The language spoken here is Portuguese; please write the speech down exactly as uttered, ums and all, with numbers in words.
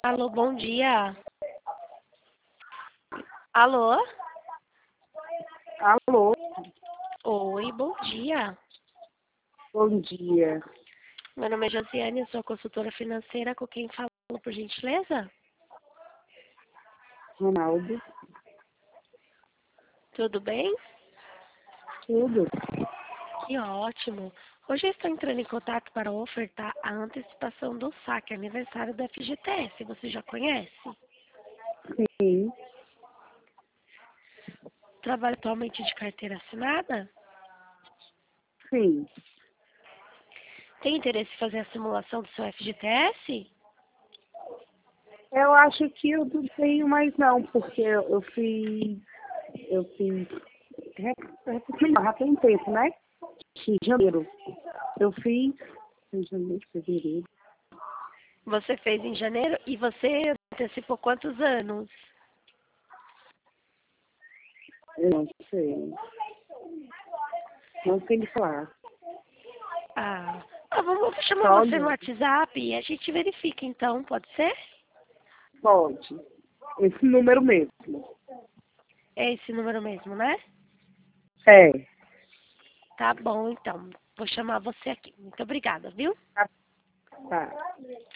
Alô, bom dia. Alô? Alô, Oi, bom dia. bom dia. Meu nome é Josiane, eu sou consultora financeira. Com quem falo, por gentileza? Ronaldo, Tudo bem? tudo? Que ótimo. Hoje eu estou entrando em contato para ofertar a antecipação do saque aniversário da F G T S. Você já conhece? Sim, Trabalha atualmente de carteira assinada? sim. Tem interesse em fazer a simulação do seu F G T S? Eu acho que eu não tenho mais não, porque eu eu fiz, eu fiz, já tem um tempo, né? Em janeiro. Eu fiz, em janeiro, fevereiro. Você fez em janeiro e você antecipou quantos anos? Eu não sei. Não sei lhe falar. Ah, ah, vamos chamar Só você no olhando. WhatsApp e a gente verifica então, pode ser? Pode. Esse número mesmo. É esse número mesmo, né? É. Tá bom, então. Vou chamar você aqui. Muito obrigada, viu? Tá. Tá.